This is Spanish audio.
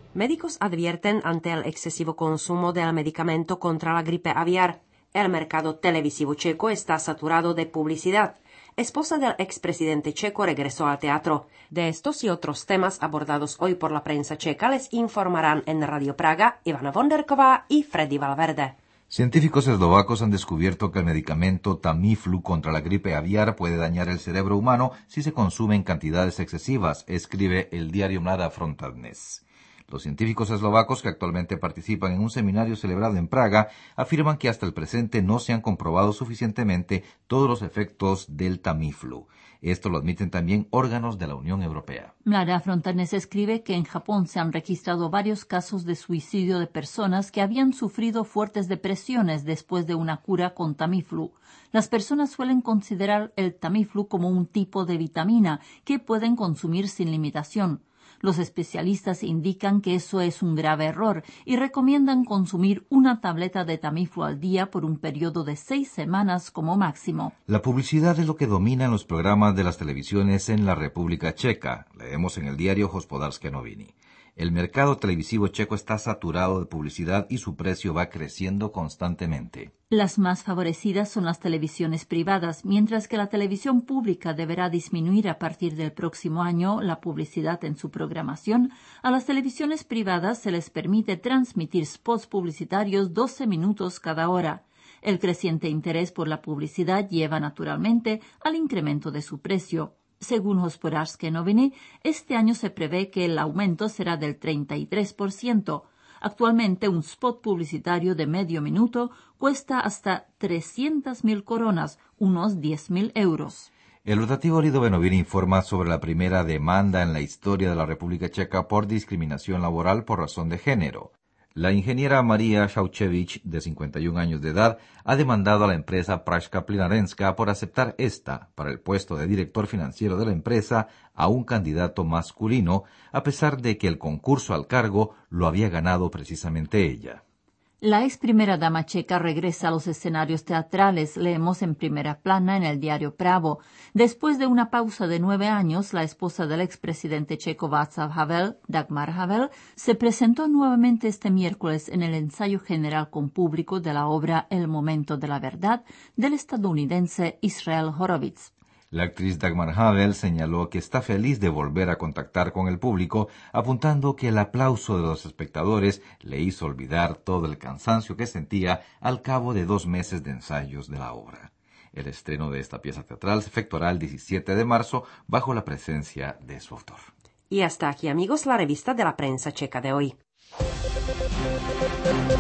Médicos advierten ante el excesivo consumo del medicamento contra la gripe aviar. El mercado televisivo checo está saturado de publicidad. Esposa del expresidente checo regresó al teatro. De estos y otros temas abordados hoy por la prensa checa les informarán en Radio Praga Ivana Vonderková y Freddy Valverde. Científicos eslovacos han descubierto que el medicamento Tamiflu contra la gripe aviar puede dañar el cerebro humano si se consume en cantidades excesivas, escribe el diario Mlada Frontadnes. Los científicos eslovacos que actualmente participan en un seminario celebrado en Praga afirman que hasta el presente no se han comprobado suficientemente todos los efectos del Tamiflu. Esto lo admiten también órganos de la Unión Europea. Mlada Frontadnes escribe que en Japón se han registrado varios casos de suicidio de personas que habían sufrido fuertes depresiones después de una cura con Tamiflu. Las personas suelen considerar el Tamiflu como un tipo de vitamina que pueden consumir sin limitación. Los especialistas indican que eso es un grave error y recomiendan consumir una tableta de Tamiflu al día por un periodo de 6 semanas como máximo. La publicidad es lo que domina en los programas de las televisiones en la República Checa. Leemos en el diario Hospodářské noviny. El mercado televisivo checo está saturado de publicidad y su precio va creciendo constantemente. Las más favorecidas son las televisiones privadas, mientras que la televisión pública deberá disminuir a partir del próximo año la publicidad en su programación. A las televisiones privadas se les permite transmitir spots publicitarios 12 minutos cada hora. El creciente interés por la publicidad lleva naturalmente al incremento de su precio. Según Hospodářské noviny, este año se prevé que el aumento será del 33%. Actualmente un spot publicitario de medio minuto cuesta hasta 300.000 coronas, unos 10.000 euros. El rotativo Lido Benovir informa sobre la primera demanda en la historia de la República Checa por discriminación laboral por razón de género. La ingeniera María Šaučevič, de 51 años de edad, ha demandado a la empresa Pražská plynarenska por aceptar para el puesto de director financiero de la empresa, a un candidato masculino, a pesar de que el concurso al cargo lo había ganado precisamente ella. La ex primera dama checa regresa a los escenarios teatrales, leemos en primera plana en el diario Pravo. Después de una pausa de 9 años, la esposa del expresidente checo Václav Havel, Dagmar Havel, se presentó nuevamente este miércoles en el ensayo general con público de la obra El momento de la verdad del estadounidense Israel Horovitz. La actriz Dagmar Havel señaló que está feliz de volver a contactar con el público, apuntando que el aplauso de los espectadores le hizo olvidar todo el cansancio que sentía al cabo de 2 meses de ensayos de la obra. El estreno de esta pieza teatral se efectuará el 17 de marzo bajo la presencia de su autor. Y hasta aquí, amigos, la revista de la prensa checa de hoy.